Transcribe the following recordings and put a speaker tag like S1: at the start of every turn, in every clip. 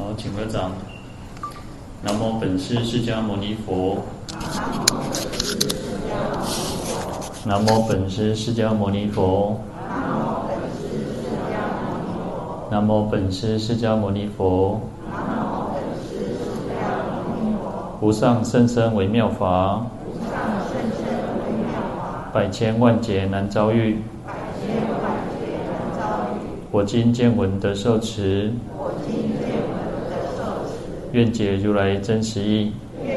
S1: 好，请合掌。南无本师释迦牟尼佛。南无本师释迦牟尼佛。南无本师释迦牟尼佛。无上甚深微妙法，百千万劫难遭遇。我今见闻得受持，愿解如来真实义。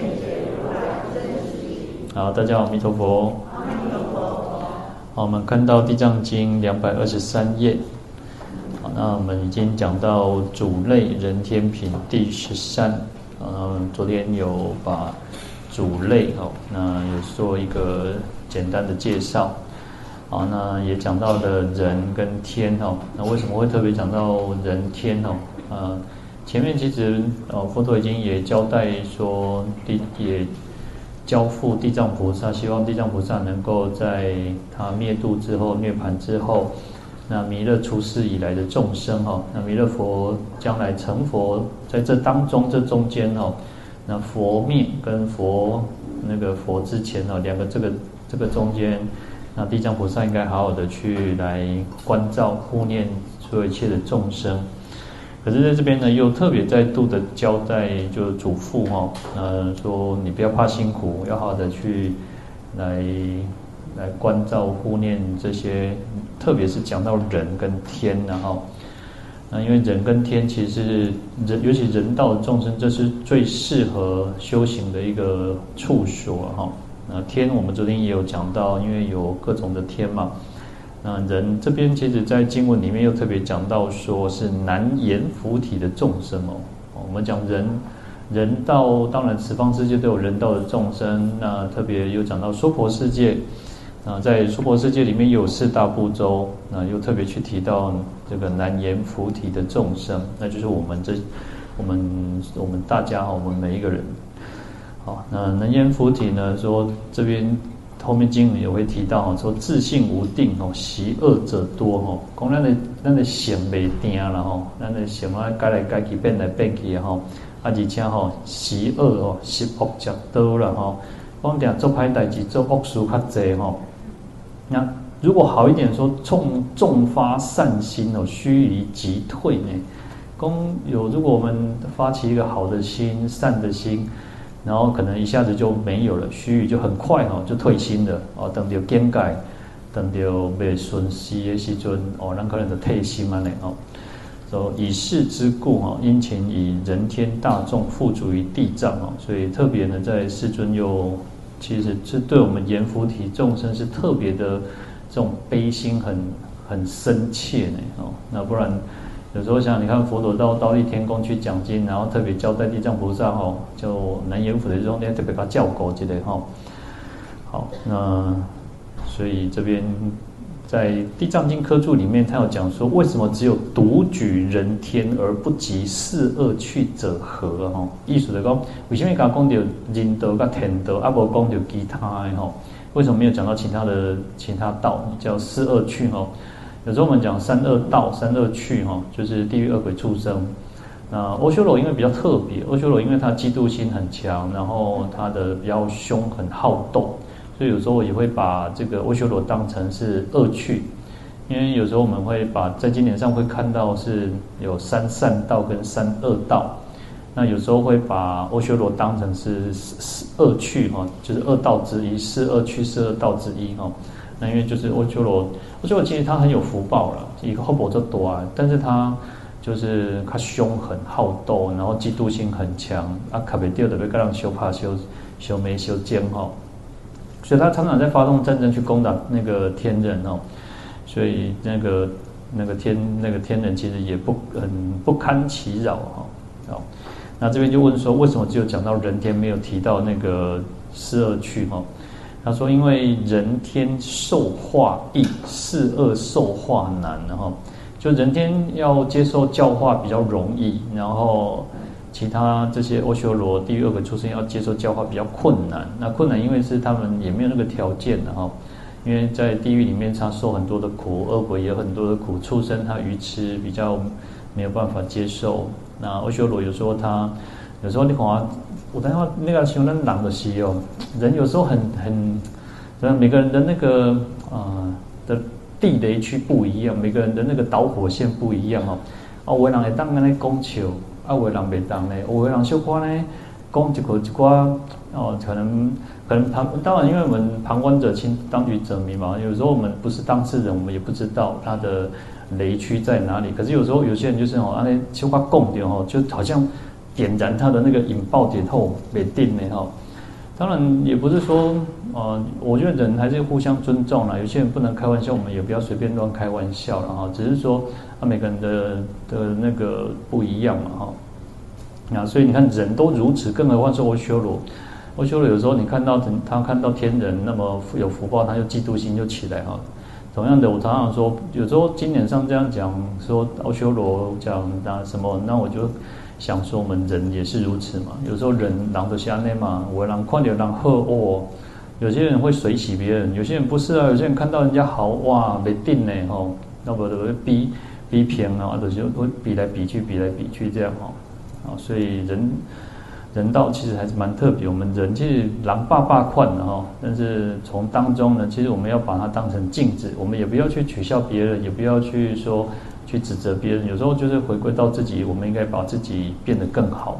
S1: 好，大家好，阿弥陀佛。好，我们看到《地藏经》223页。好，那我们已经讲到主类人天品第13。昨天有把主类那有做一个简单的介绍。好，那也讲到了人跟天那为什么会特别讲到人天前面其实佛陀已经也交代说，也交付地藏菩萨，希望地藏菩萨能够在他灭度之后、涅槃之后，那弥勒出世以来的众生那弥勒佛将来成佛，在这当中这中间那佛灭跟佛之前两个这个中间，那地藏菩萨应该好好的去来关照护念所有一切的众生。可是在这边呢，又特别再度的交代，就嘱咐说你不要怕辛苦，要好好的去来关照护念这些，特别是讲到人跟天那因为人跟天其实是人，尤其人道的众生，这是最适合修行的一个处所天我们昨天也有讲到，因为有各种的天嘛。那人这边其实在经文里面又特别讲到说是难言浮体的众生我们讲人道，当然十方世界都有人道的众生，那特别又讲到说婆世界，在说婆世界里面有4大部洲，那又特别去提到这个难言浮体的众生，那就是我们大家我们每一个人。好，那难言浮体呢，说这边后面经文也会提到说自性无定习恶者多讲咱的性袂定啦咱的性改来改去变来变去而且习恶习恶较多啦讲定做歹代志做恶事较济那如果好一点说重发善心须臾即退呢，如果我们发起一个好的心善的心，然后可能一下子就没有了，须臾就很快就退心了等到见解，等到未顺时的时阵咱可能就退心了以是之故殷勤以人天大众付诸于地藏所以特别呢，在世尊又其实是对我们阎浮提众生是特别的这种悲心很深切呢那不然有时候想你看佛陀到忉利天宫去讲经，然后特别交代地藏菩萨就难言浮的这种，特别给他教狗之类好，那所以这边在地藏经科注里面，他有讲说，为什么只有独举人天而不及四恶趣者何意思就是说，为什么刚讲到人道跟天道，没讲到其他的为什么没有讲到其他道叫四恶趣有时候我们讲三恶道、三恶趣就是地狱、恶鬼、畜生。那阿修罗因为比较特别，阿修罗因为他嫉妒心很强，然后他的比较凶、很好斗，所以有时候也会把这个阿修罗当成是恶趣。因为有时候我们会在经典上会看到是有三善道跟三恶道，那有时候会把阿修罗当成是恶趣就是恶道之一，四恶趣、四恶道之一那因为就是阿修罗其实他很有福报了，一个后果就多但是他就是他凶狠好斗，然后嫉妒心很强卡不掉的被各人修怕修眉修尖所以他常常在发动战争去攻打那个天人所以那个天人其实也很不堪其扰那这边就问说，为什么只有讲到人天，没有提到那个四恶趣他说，因为人天受化易，四恶受化难就人天要接受教化比较容易，然后其他这些阿修罗、地狱、恶鬼、畜生要接受教化比较困难。那困难因为是他们也没有那个条件的因为在地狱里面他受很多的苦，恶鬼也有很多的苦，畜生他愚痴比较没有办法接受那阿修罗有时候他，有时候你看啊，我等下那个像咱人的是哦，人有时候很，每个人的那个的地雷区不一样，每个人的那个导火线不一样哦。有的人会当安尼讲笑，有的人袂当呢，有的人小可呢讲一寡可能当然，因为我们旁观者清，当局者迷嘛。有时候我们不是当事人，我们也不知道他的雷区在哪里。可是有时候有些人就是安尼小可讲掉就好像点燃他的那个引爆点后袂定呢当然也不是说我觉得人还是互相尊重啦。有些人不能开玩笑，我们也不要随便乱开玩笑了只是说每个人的那个不一样嘛那所以你看人都如此，更何况是阿修罗。阿修罗有时候你看到他看到天人那么有福报，他就嫉妒心就起来同样的，我常常说，有时候经典上这样讲说阿修罗讲什么，那我就想说我们人也是如此嘛。有时候人的下内嘛，我人看到人好有些人会随喜别人，有些人不是有些人看到人家好哇没定呢那么比偏就是会比来比去这样所以人道其实还是蛮特别。我们人其实狼爸爸宽的但是从当中呢，其实我们要把它当成镜子，我们也不要去取笑别人，也不要去说去指责别人。有时候就是回归到自己，我们应该把自己变得更好。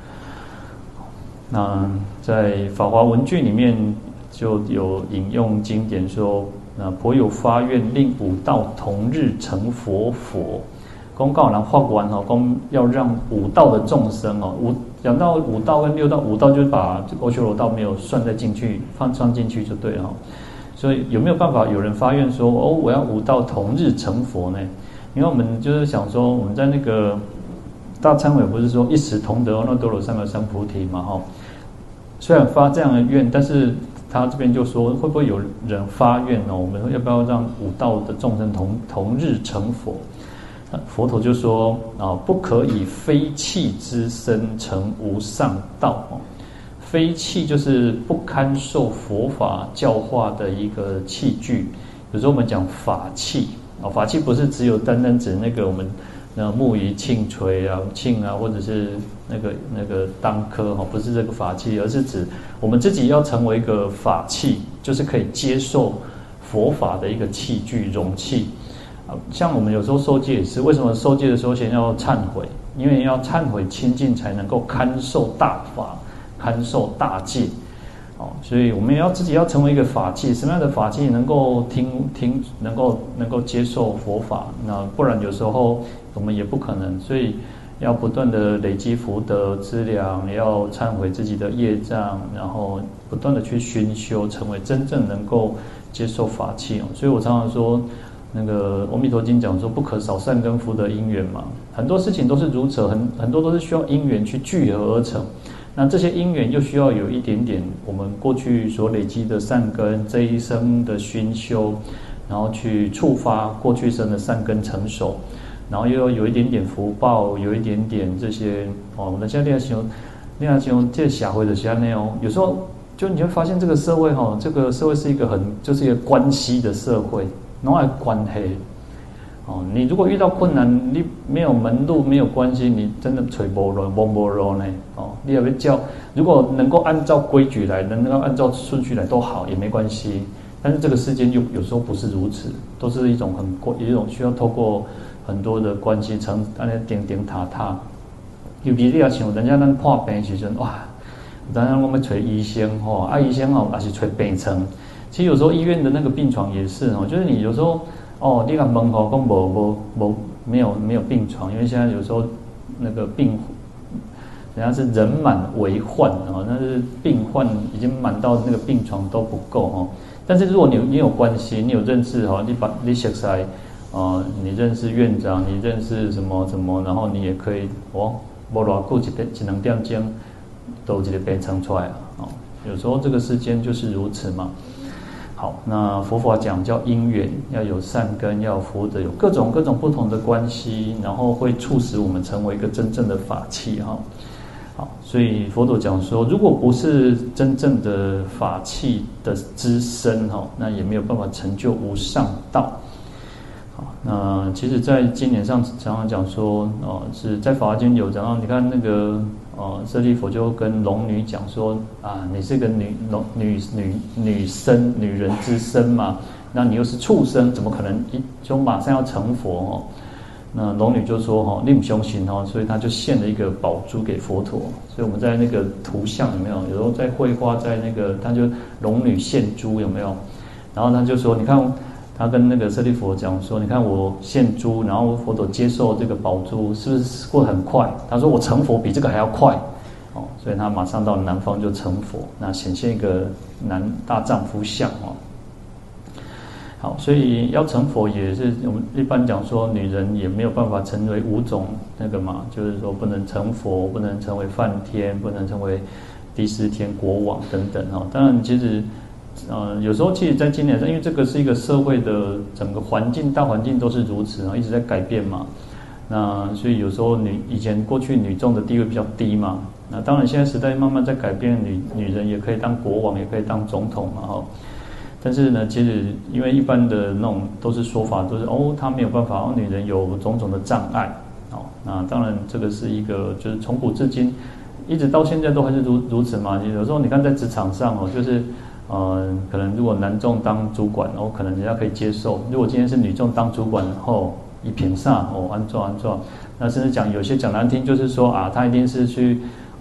S1: 那在《法华文具》里面就有引用经典说，颇有发愿令五道同日成佛。公告人发愿讲要让五道的众生讲到五道跟六道，五道就是把阿修罗道没有算进去就对了所以有没有办法有人发愿说我要五道同日成佛呢？因为我们就是想说，我们在那个大忏悔不是说一时同得那多罗三藐三菩提嘛虽然发这样的愿，但是他这边就说会不会有人发愿我们要不要让五道的众生同日成佛？佛陀就说不可以非器之身成无上道非器就是不堪受佛法教化的一个器具。有时候我们讲法器法器不是只有单单指那个我们木鱼磬锤磬或者是那个当科不是这个法器，而是指我们自己要成为一个法器，就是可以接受佛法的一个器具容器。像我们有时候受戒也是，为什么受戒的时候先要忏悔？因为要忏悔清净才能够堪受大法，堪受大戒所以我们也要自己要成为一个法器。什么样的法器能够听能够接受佛法？那不然有时候我们也不可能。所以要不断的累积福德资粮，也要忏悔自己的业障，然后不断的去熏修，成为真正能够接受法器所以我常常说，那个《阿弥陀经》讲说，不可少善根福德因缘嘛，很多事情都是如此，很多都是需要因缘去聚合而成。那这些因缘又需要有一点点我们过去所累积的善根，这一生的熏修，然后去触发过去生的善根成熟，然后又要有一点点福报，有一点点这些我们现在另外形容这社会的这样有时候就你会发现这个社会这个社会是一个就是一个关系的社会。拢爱关系你如果遇到困难，你没有门路，没有关系，你真的找无路，摸无路呢你也要叫，如果能够按照规矩来，能够按照顺序来都好，也没关系。但是这个世间有时候不是如此，都是一种一种需要透过很多的关系层，安尼顶塔。尤其你要像人家咱破病的时阵，哇，咱我们找医生医生也是找病床。其实有时候医院的那个病床也是就是你有时候你讲门口讲没有病床，因为现在有时候那个人家是人满为患那是病患已经满到那个病床都不够但是如果你有关系，你有认识你熟悉你认识院长，你认识什么，然后你也可以没多久一两点钟都有一个病床出来有时候这个世间就是如此嘛。好，那佛法讲叫因缘，要有善根，要有福德，有各种不同的关系，然后会促使我们成为一个真正的法器好，所以佛陀讲说，如果不是真正的法器的之身那也没有办法成就无上道。 好，那其实在经典上常常讲说，是在《法华经》有讲到，你看那个舍利弗就跟龙女讲说啊，你是个女生，女人之身嘛，那你又是畜生，怎么可能就马上要成佛哦？那龙女就说你不相信哦，所以他就献了一个宝珠给佛陀。所以我们在那个图像有没有？有时候在绘画，在那个他就龙女献珠有没有？然后他就说，你看。他跟那个舍利弗讲说：“你看我献珠，然后佛陀接受这个宝珠，是不是过得很快？”他说：“我成佛比这个还要快。”哦，所以他马上到南方就成佛，那显现一个大丈夫相哦。好，所以要成佛也是我们一般讲说，女人也没有办法成为5种那个嘛，就是说不能成佛，不能成为梵天，不能成为第4天国王等等哦。当然，其实。有时候其实，在经典上，因为这个是一个社会的整个环境，大环境都是如此啊，一直在改变嘛。那所以有时候以前过去女众的地位比较低嘛。那当然现在时代慢慢在改变，女人也可以当国王，也可以当总统嘛哈。但是呢，其实因为一般的那种都是说法，都是她没有办法，女人有种种的障碍哦。那当然这个是一个就是从古至今一直到现在都还是如此嘛。有时候你看在职场上就是。可能如果男众当主管，可能人家可以接受；如果今天是女众当主管后，一平上安坐，那甚至讲有些讲难听，就是说啊，他一定是去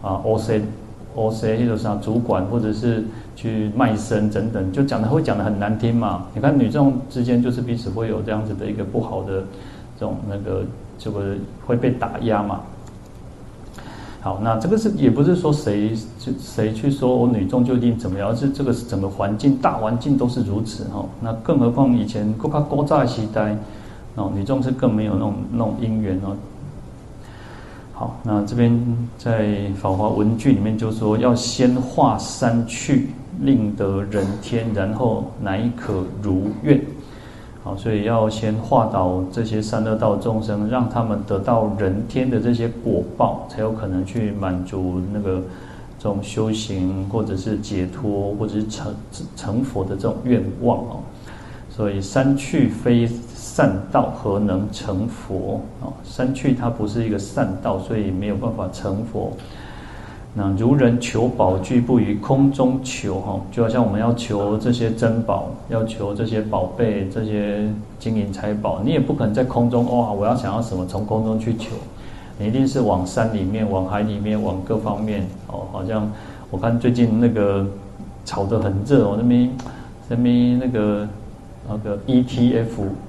S1: OC 或者是主管，或者是去卖身等等，就会讲得很难听嘛。你看女众之间就是彼此会有这样子的一个不好的这种这个会被打压嘛。好，那这个也不是说谁去说我女众就一定怎么样，而是这个整个大环境都是如此哈。那更何况以前古早的时代，女众是更没有那种因缘哦。好，那这边在《法华文句》里面就说，要先化三趣，令得人天，然后乃可如愿。好，所以要先化导这些三恶道众生，让他们得到人天的这些果报，才有可能去满足这种修行，或者是解脱，或者是成佛的这种愿望哦。所以三趣非善道，何能成佛？三趣它不是一个善道，所以没有办法成佛。那如人求宝具，不于空中求哈，就好像我们要求这些珍宝，要求这些宝贝，这些金银财宝，你也不可能在空中我要想要什么从空中去求，你一定是往山里面、往海里面、往各方面好像我看最近那个炒得很热那边那个ETF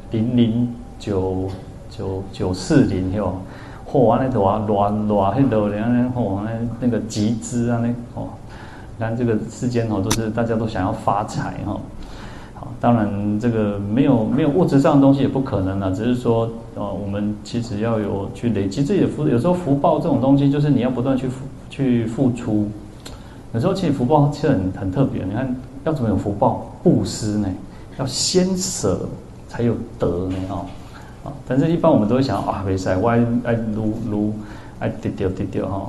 S1: 009940哟。那头乱那头，那个集资看这个世间都是大家都想要发财好，当然这个没有物质上的东西也不可能只是说我们其实要有去累积自己的福，有时候福报这种东西就是你要不断去付出，有时候其实福报其实很特别，你看要怎么有福报？布施呢，要先舍才有得呢但是一般我们都会想没事，我爱撸爱跌掉好，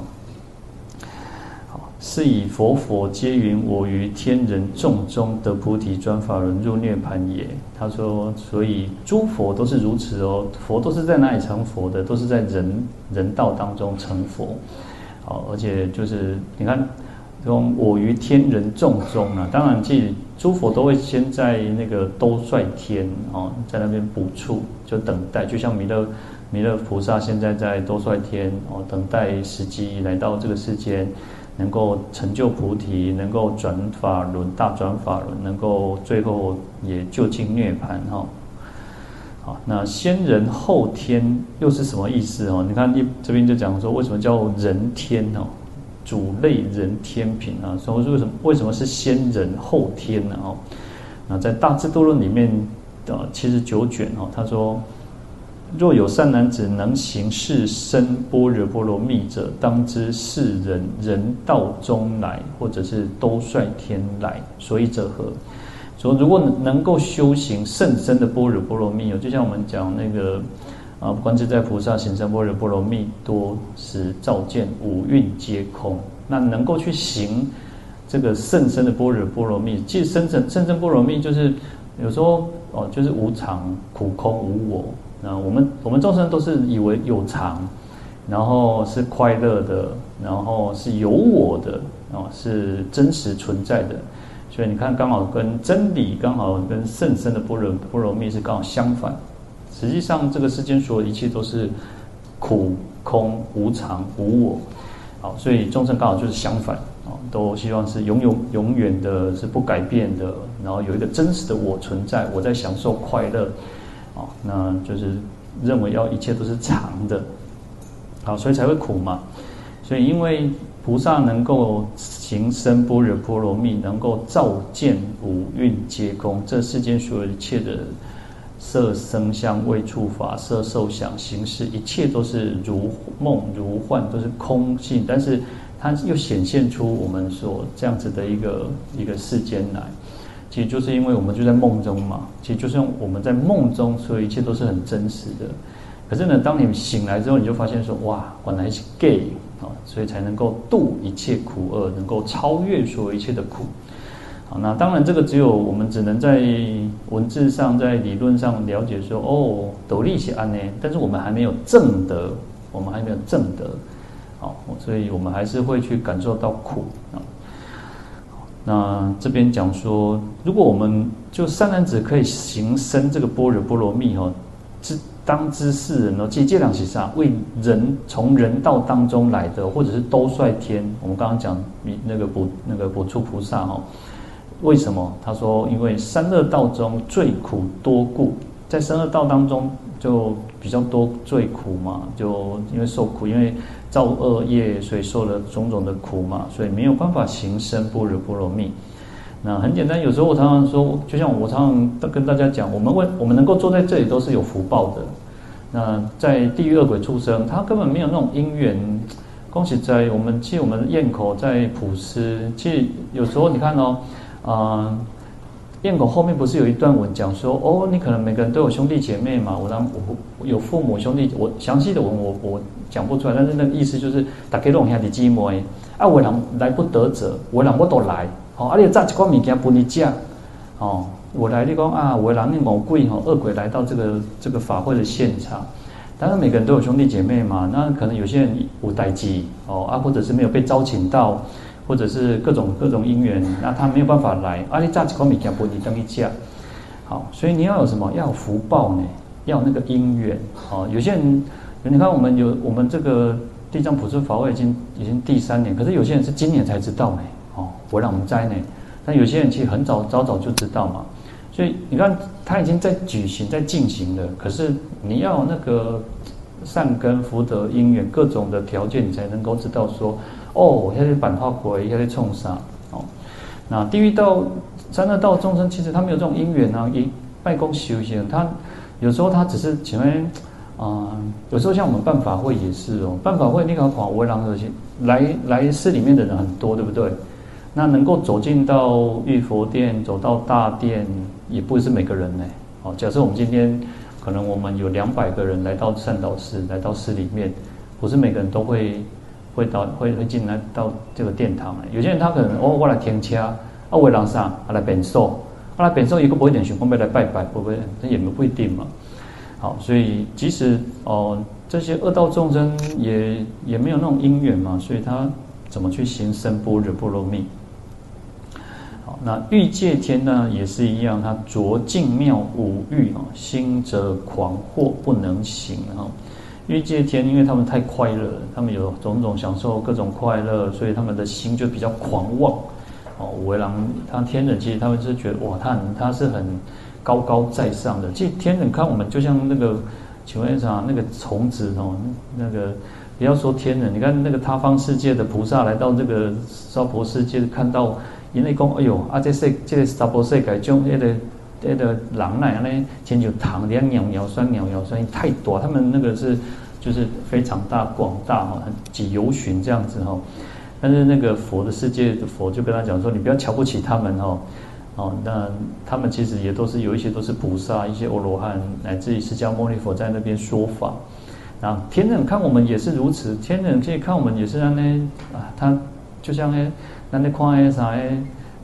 S1: 是以佛皆云我于天人众中得菩提专法轮入涅槃也。他说，所以诸佛都是如此佛都是在哪里成佛的？都是在人道当中成佛。而且就是你看，我于天人众中当然其实诸佛都会先在那个兜率天在那边补处，就等待，就像弥勒菩萨现在在兜率天等待时机来到这个世间，能够成就菩提，能够转法轮大转法轮，能够最后也就近涅槃好，那先人后天又是什么意思你看这边就讲说为什么叫人天主类人天品所以为什么是先人后天呢那在大智度论里面79卷他说，若有善男子能行是身般若波罗蜜者，当知是人道中来，或者是兜率天来，所以者何？说如果能够修行甚深的般若波罗蜜就像我们讲那个观自在菩萨行深般若波罗蜜多时，照见五蕴皆空。那能够去行这个甚深的般若波罗蜜，其实甚深般若蜜就是有时候就是无常、苦、空、无我。那我们众生都是以为有常，然后是快乐的，然后是有我的是真实存在的。所以你看，刚好跟真理，刚好跟甚深的般若蜜是刚好相反。实际上，这个世间所有一切都是苦、空、无常、无我。好，所以众生刚好就是相反都希望是永远的，是不改变的，然后有一个真实的我存在，我在享受快乐那就是认为一切都是常的。好，所以才会苦嘛。所以因为菩萨能够行深般若波罗蜜，能够照见五蕴皆空，这世间所有一切的色声香味触法色受想行识，一切都是如梦如幻，都是空性，但是它又显现出我们所这样子的一个世间来。其实就是因为我们就在梦中嘛，其实就是我们在梦中，所以一切都是很真实的。可是呢，当你醒来之后，你就发现说，哇，原来是 gay 所以才能够度一切苦厄，能够超越所有一切的苦。好，那当然这个我们只能在文字上、在理论上了解说，斗笠是安呢，但是我们还没有证得，好，所以我们还是会去感受到苦那这边讲说，如果我们就善男子可以行深这个般若波罗蜜当知世人其实这两是啥？为人从人道当中来的，或者是兜率天。我们刚刚讲那个补处菩萨为什么？他说，因为三恶道中最苦多故，在三恶道当中就比较多最苦嘛，就因为受苦，因为造恶业，所以受了种种的苦嘛，所以没有办法行深般若波罗蜜。那很简单，有时候我常常说，就像我常常跟大家讲，我们能够坐在这里都是有福报的。那在地狱恶鬼畜生，他根本没有那种因缘。恭喜在我们堰口在普施，其实有时候你看堰口后面不是有一段文讲说，你可能每个人都有兄弟姐妹嘛，我有父母兄弟，我详细的文我讲不出来，但是那个意思就是大家都有兄弟姊妹，有的人来不得者，有的人我都来。你炸一款物件分你吃我来你讲有的人那魔鬼恶鬼来到这个法会的现场，当然每个人都有兄弟姐妹嘛，那可能有些人有代志或者是没有被招请到，或者是各种因缘，那他没有办法来你炸一款物件分你等你吃。好，所以你要有什么？要有福报呢，要有那个因缘有些人，你看我们这个地藏普施法会已经第3年，可是有些人是今年才知道呢我让我们摘呢，但有些人其实很早就知道嘛，所以你看他已经在举行在进行了，可是你要有那个善根福德因缘各种的条件，你才能够知道说那些版画鬼那些冲啥那地狱道三恶道众生其实他没有这种因缘一拜功修行，他有时候他只是请问有时候像我们办法会也是办法会你看我为狼来寺里面的人很多，对不对？那能够走进到玉佛殿，走到大殿，也不是每个人呢。假设我们今天可能我们有200个人来到善导寺，来到寺里面，不是每个人都会进来到这个殿堂。有些人他可能我来停车，为人啥来变寿，来变寿一个不一定想要来拜拜，不会，那也不一定嘛。好，所以即使这些恶道众生也没有那种因缘嘛，所以他怎么去行深般若波罗蜜？好，那欲界天呢也是一样，他着净妙五欲心则狂惑不能行欲界天因为他们太快乐了，他们有种种享受各种快乐，所以他们的心就比较狂妄为人他天人其实他们是觉得他是很高高在上的。其实天人看我们就像那个请问一下那个虫子那个不要说天人，你看那个他方世界的菩萨来到这个娑婆世界，看到因为讲哎呦这个娑婆世界种那个人来呢，亲像糖两袅酸太大，他们那个就是非常广大几由旬这样子但是那个佛的世界的佛就跟他讲说，你不要瞧不起他们那他们其实也都是有一些都是菩萨，一些阿罗汉，乃至于释迦牟尼佛在那边说法。然后天人看我们也是如此，天人可以看我们也是他就像那看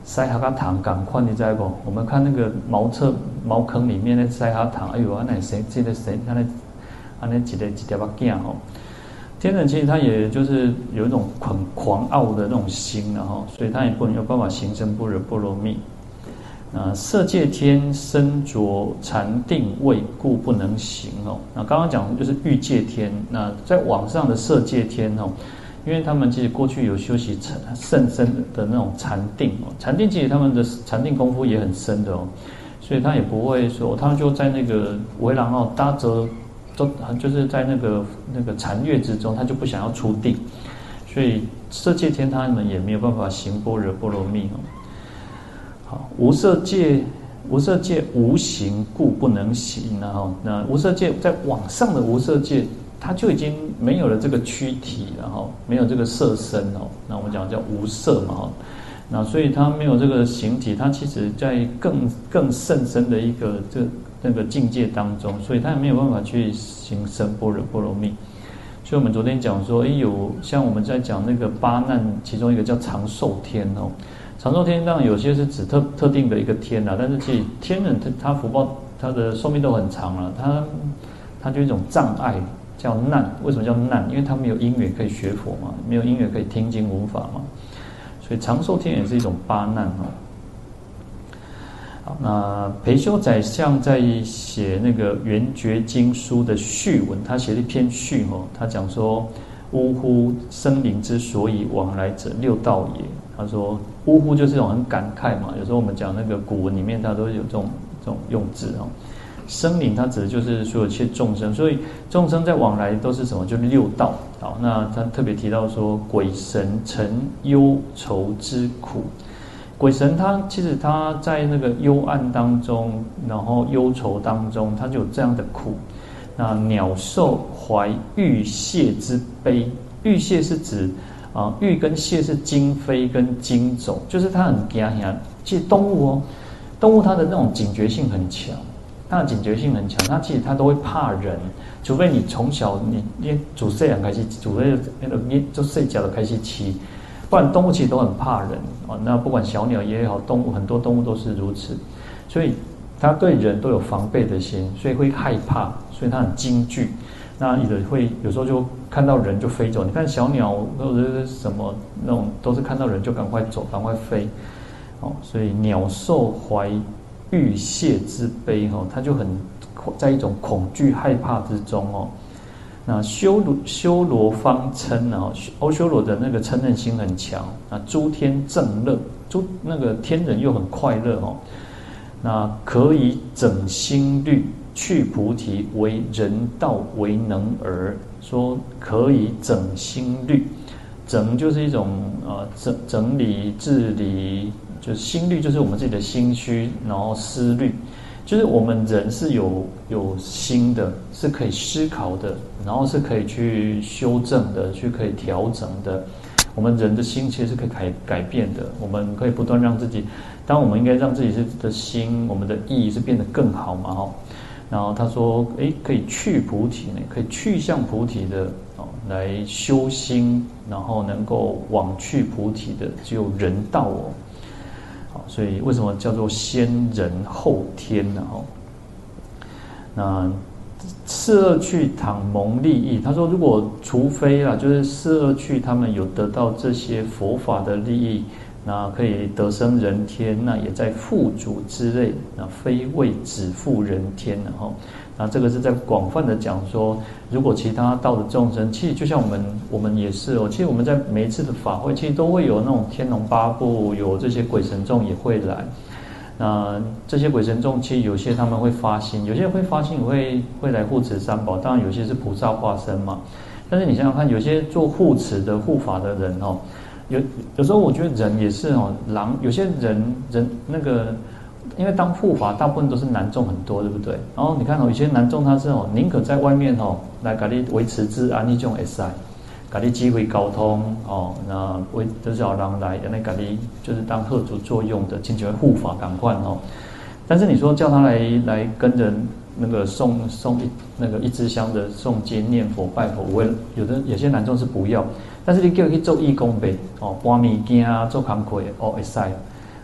S1: 塞哈糖赶快你知不？我们看那个茅坑里面的塞哈糖，哎呦，那谁记得谁？那几条把镜哦。天人其实他也就是有一种很狂傲的那种心然后，所以他也不能有办法行深般若波罗蜜。色界天身着禅定位，故不能行哦。那刚刚讲的就是欲界天，那在往上的色界天哦。因为他们其实过去有修习甚深的那种禅定哦，禅定其实他们的禅定功夫也很深的哦，所以他也不会说，他就在那个围廊哦搭着，就是在那个禅悦之中，他就不想要出定，所以色界天他们也没有办法行般若波罗蜜哦。好，无色界无形故不能行，然后那无色界在往上的无色界。它就已经没有了这个躯体，然后没有这个色身哦。那我们讲叫无色嘛，哈。那所以它没有这个形体，它其实在更甚深的一个那个境界当中，所以它也没有办法去行深般若波罗蜜。所以我们昨天讲说，有像我们在讲那个八难，其中一个叫长寿天哦。长寿天当然有些是指特定的一个天啦，但是其实天人他福报他的寿命都很长了，他就一种障碍。叫难，为什么叫难？因为他没有因缘可以学佛嘛，没有因缘可以听经闻法嘛，所以长寿天也是一种八难哦。好，那培修宰相在写那个《圆觉经书》的序文，他写了一篇序哦，他讲说：“呜呼，生灵之所以往来者，六道也。”他说：“呜呼”就是一种很感慨嘛，有时候我们讲那个古文里面，它都有这种用字哦。生灵它指的就是所有一切众生，所以众生在往来都是什么？就是六道。好，那他特别提到说，鬼神成忧愁之苦。鬼神其实他在那个幽暗当中，然后忧愁当中，他就有这样的苦。那鸟兽怀欲泄之悲，欲泄是指欲跟泄是惊飞跟惊走，就是它很惊吓。其实动物它的那种警觉性很强。它的警觉性很强，它其实它都会怕人，除非你从小你主饲养开始，主类你就睡觉的开始骑，不然动物其实都很怕人哦。那不管小鸟也好，动物很多动物都是如此，所以它对人都有防备的心，所以会害怕，所以它很惊惧。那有时候就看到人就飞走。你看小鸟或者是什么那种，都是看到人就赶快走，赶快飞。哦，所以鸟兽怀欲泄之悲哦，他就很在一种恐惧害怕之中哦。那修罗方嗔啊，修罗的那个嗔恨心很强啊。诸天正乐，那个天人又很快乐哦。那可以整心律，去菩提，为人道为能儿。说可以整心律，整就是一种整理治理。就是心虑，就是我们自己的心虚，然后思虑，就是我们人是有心的，是可以思考的，然后是可以去修正的，可以调整的。我们人的心其实是可以改变的，我们可以不断让自己，当我们应该让自己的心，我们的意是变得更好嘛哈。然后他说，可以去菩提呢，可以去向菩提的来修心，然后能够往去菩提的，只有人道哦。所以为什么叫做先人后天呢？那四恶趣倘蒙利益，他说如果除非就是四恶趣他们有得到这些佛法的利益，那可以得生人天，那也在富足之类，那非为只富人天的哈。那这个是在广泛的讲说，如果其他道的众生，其实就像我们也是其实我们在每一次的法会，其实都会有那种天龙八部，有这些鬼神众也会来。那这些鬼神众，其实有些他们会发心，有些人会发心会来护持三宝，当然有些是菩萨化身嘛。但是你想想看，有些做护持的护法的人有时候我觉得人也是有些人那个。因为当护法大部分都是男众很多，对不对？然后你看有些男众他是宁可在外面来给你维持治安，那种会使，给你机会沟通那为多少人来，那给你就是当贺主作用的，请求护法赶快但是你说叫他来跟着那个送那个一支香的诵经念佛拜佛，有些男众是不要，但是你叫他去做义工呗搬物件做工课会使。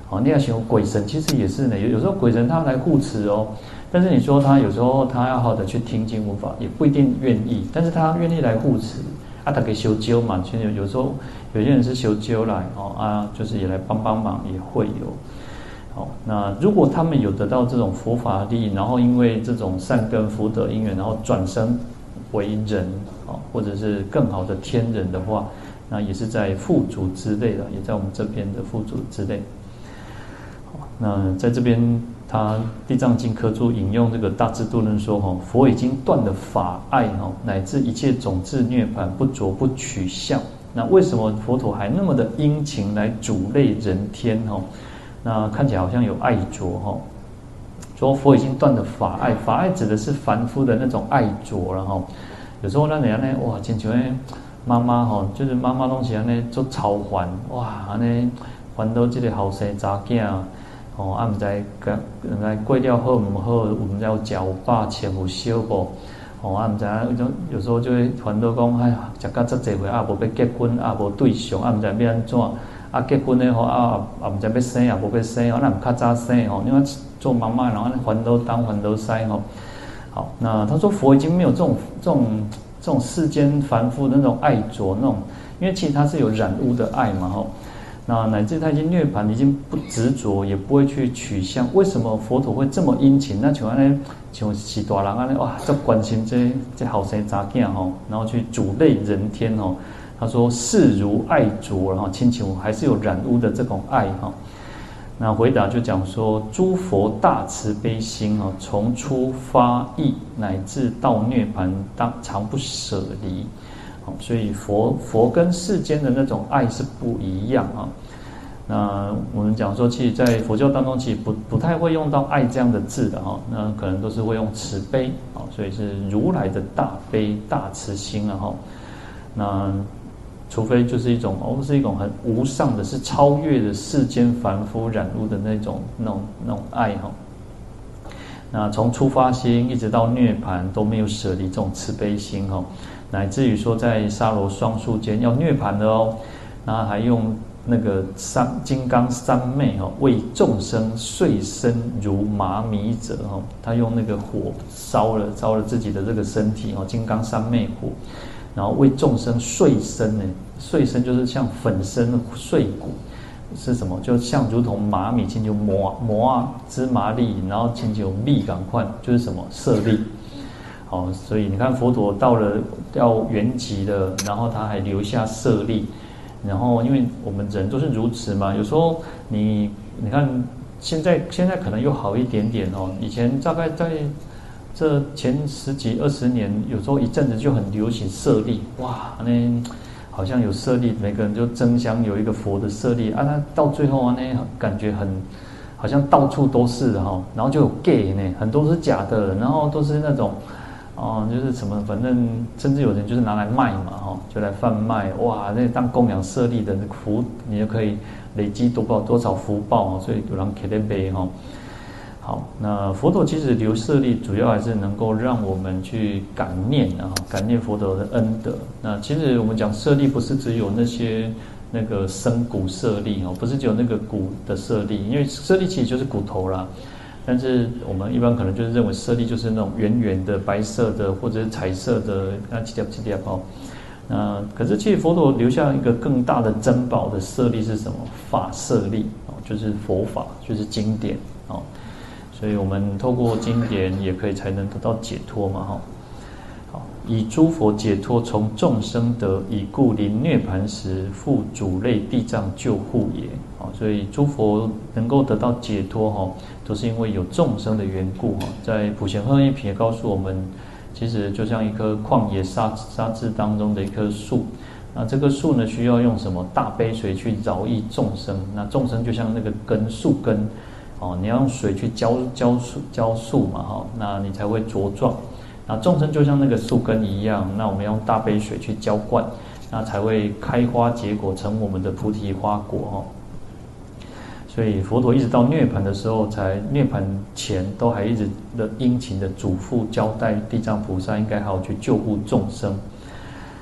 S1: 哦，你要想鬼神其实也是呢，有时候鬼神他来护持哦，但是你说他有时候他要好的去听经闻法，也不一定愿意，但是他愿意来护持啊，他可以修灸嘛，其实有时候有些人是修灸来哦啊，就是也来帮忙，也会有。好，那如果他们有得到这种佛法力，然后因为这种善根福德因缘，然后转生为人哦，或者是更好的天人的话，那也是在富足之类的，也在我们这边的富足之类。那在这边，他《地藏经》科注引用这个大智度论说：佛已经断了法爱乃至一切种智涅槃，不着不取相。那为什么佛陀还那么的殷勤来主类人天？那看起来好像有爱着说佛已经断了法爱，法爱指的是凡夫的那种爱着了有时候那人呢，哇，亲像妈妈就是妈妈拢是安尼做操烦，哇，安尼烦到这个后生查囝。啊，唔知过了好唔好，唔知有食有饱，穿有烧无？啊，唔知有时候就会烦恼讲，哎呀，食到这济岁啊，无要结婚啊，无对象啊，唔知要安怎？啊，结婚咧啊唔知要生啊，无要生，那唔较早生因为做妈妈，然后烦恼东烦恼西好，那他说佛已经没有这种世间凡夫的那种爱着那种，因为其实他是有染污的爱嘛那乃至他已经涅槃，已经不执着，也不会去取相。为什么佛陀会这么殷勤？那像安尼，像是大人安尼，哇，这关心这后生查囝然后去主类人天他说视如爱着，然后亲情还是有染污的这种爱那回答就讲说，诸佛大慈悲心从出发意乃至到涅槃，常不舍离。所以佛跟世间的那种爱是不一样那我们讲说，其实，在佛教当中，其实不太会用到爱这样的字的那可能都是会用慈悲所以是如来的大悲大慈心那除非就是一种是一种很无上的，是超越的世间凡夫染污的那种爱那从出发心一直到涅槃都没有舍离这种慈悲心乃至于说在沙罗双树间要涅槃了那还用那个金刚三昧为众生碎身如麻米者他用那个火烧了自己的这个身体金刚三昧火，然后为众生碎身碎身就是像粉身碎骨。是什么？就像如同麻米，亲就磨芝麻粒，然后亲就蜜赶快，就是什么舍利。所以你看佛陀到了要圆寂了，然后他还留下舍利，然后因为我们人都是如此嘛，有时候你看现在可能又好一点点以前大概在这前10几20年，有时候一阵子就很流行舍利，哇，那好像有舍利，每个人就争相有一个佛的舍利那到最后那感觉好像到处都是的然后就有 gay 很多是假的，然后都是那种就是什么，反正甚至有人就是拿来卖嘛就来贩卖，哇，那当供养舍利的福，你就可以累积多少福报所以有人给在背好，那佛陀其实留舍利，主要还是能够让我们去感念感念佛陀的恩德。那其实我们讲舍利，不是只有那个生骨舍利不是只有那个骨的舍利，因为舍利其实就是骨头啦。但是我们一般可能就是认为舍利就是那种圆圆的白色的或者是彩色的几条可是其实佛陀留下一个更大的珍宝的舍利是什么？法舍利就是佛法，就是经典所以我们透过经典也可以才能得到解脱嘛好，以诸佛解脱从众生得，以故临涅槃时复主类地藏救护也所以诸佛能够得到解脱都是因为有众生的缘故在普贤行义品也告诉我们，其实就像一棵旷野沙质当中的一棵树，那这棵树呢需要用什么大杯水去饶益众生，那众生就像那个树根你要用水去浇树嘛那你才会茁壮。那众生就像那个树根一样，那我们用大杯水去浇灌，那才会开花结果，成我们的菩提花果所以佛陀一直到涅槃的时候，才涅槃前都还一直的殷勤的嘱咐交代地藏菩萨应该好好去救护众生。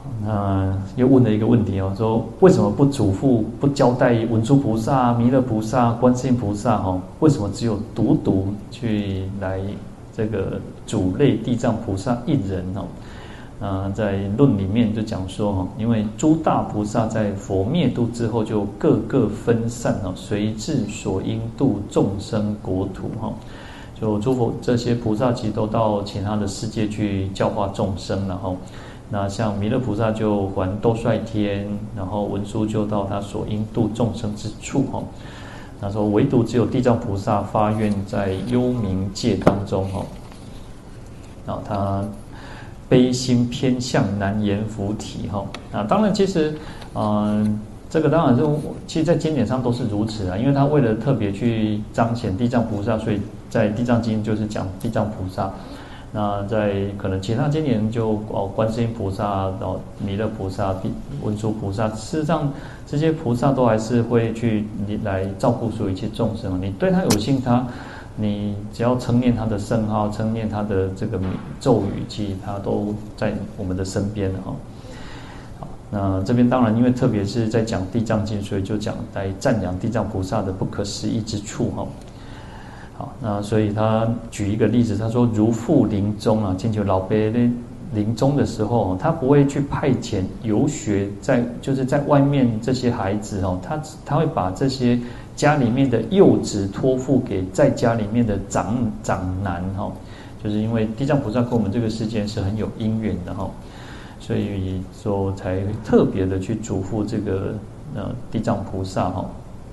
S1: 那又问了一个问题哦，说为什么不嘱咐、不交代文殊菩萨、弥勒菩萨、观世音菩萨哈？为什么只有独独去来这个主类地藏菩萨一人哦？在论里面就讲说哈，因为诸大菩萨在佛灭度之后，就各个分散哦，随至所应度众生国土哈。就诸佛这些菩萨其实都到其他的世界去教化众生了哈。那像弥勒菩萨就还兜率天，然后文殊就到他所应度众生之处哈。那说唯独只有地藏菩萨发愿在幽冥界当中哈，然后他悲心偏向难言佛体哈。当然其实这个当然是其实在经典上都是如此啊，因为他为了特别去彰显地藏菩萨，所以在地藏经就是讲地藏菩萨。那在可能其他经典就观世音菩萨、弥勒菩萨、文殊菩萨，事实上这些菩萨都还是会去来照顾所有一切众生。你对他有信，你只要称念他的圣号，称念他的这个咒语，其实他都在我们的身边哈。好，那这边当然因为特别是在讲地藏经，所以就讲来赞扬地藏菩萨的不可思议之处哈。好，那所以他举一个例子，他说如父临终啊，请求老伯临终的时候，他不会去派遣游学就是在外面这些孩子哦，他会把这些家里面的幼子托付给在家里面的长男哈，就是因为地藏菩萨跟我们这个世间是很有因缘的哈，所以说才特别的去嘱咐这个地藏菩萨哈。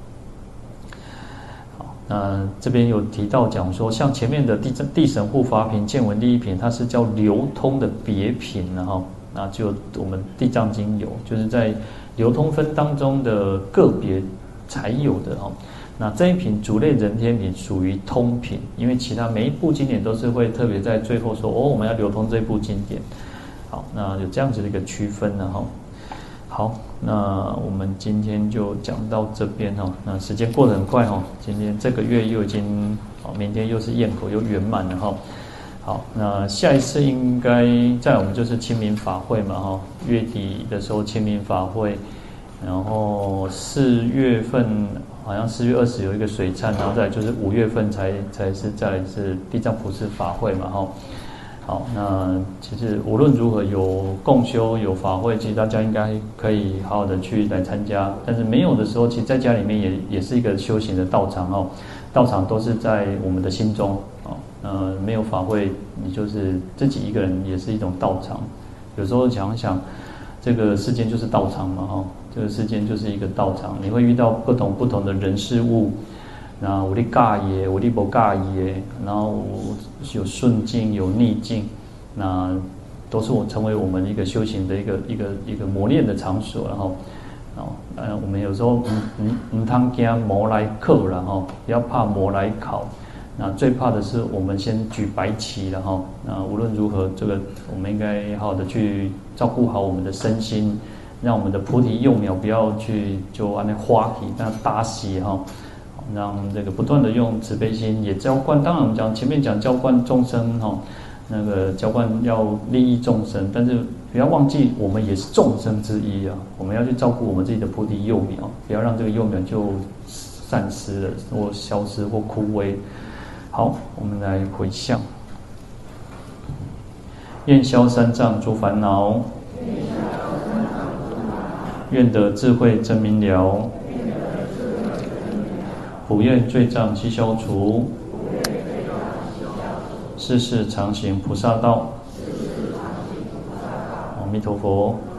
S1: 这边有提到讲说，像前面的地神护法品、见闻利益品，它是叫流通的别品哈。那就我们地藏经有，就是在流通分当中的个别才有的哈。那这一品主类人天品属于通品，因为其他每一部经典都是会特别在最后说我们要流通这部经典。好，那有这样子的一个区分呢哈。好，那我们今天就讲到这边哈。那时间过得很快哈，今天这个月又已经明天又是焰口又圆满了哈。好，那下一次应该在我们就是清明法会嘛哈，月底的时候清明法会，然后4月份好像4月20有一个水忏，然后再来就是5月份才是再来是地藏菩萨法会嘛哈。好，那其实无论如何有共修有法会，其实大家应该可以好好的去来参加。但是没有的时候，其实在家里面也是一个修行的道场哦。道场都是在我们的心中哦。没有法会，你就是自己一个人也是一种道场。有时候想想，这个世间就是道场嘛哈，这个世间就是一个道场，你会遇到不同的人事物。那有你介意的，有你不介意的，然后有顺境有逆境，那都是成为我们一个修行的一个磨练的场所，然后我们有时候唔通惊魔来克，然后不要怕魔来考，那最怕的是我们先举白旗，然后那无论如何，这个我们应该好好的去照顾好我们的身心，让我们的菩提幼苗不要去就按那花体那大喜哈。让这个不断的用慈悲心也浇灌，当然我们前面讲浇灌众生哈，那个浇灌要利益众生，但是不要忘记我们也是众生之一啊，我们要去照顾我们自己的菩提幼苗，不要让这个幼苗就散失了或消失或枯萎。好，我们来回向，愿消三障诸烦恼，愿得智慧真明了，普愿罪障悉消除，世世常行菩萨道。阿弥陀佛。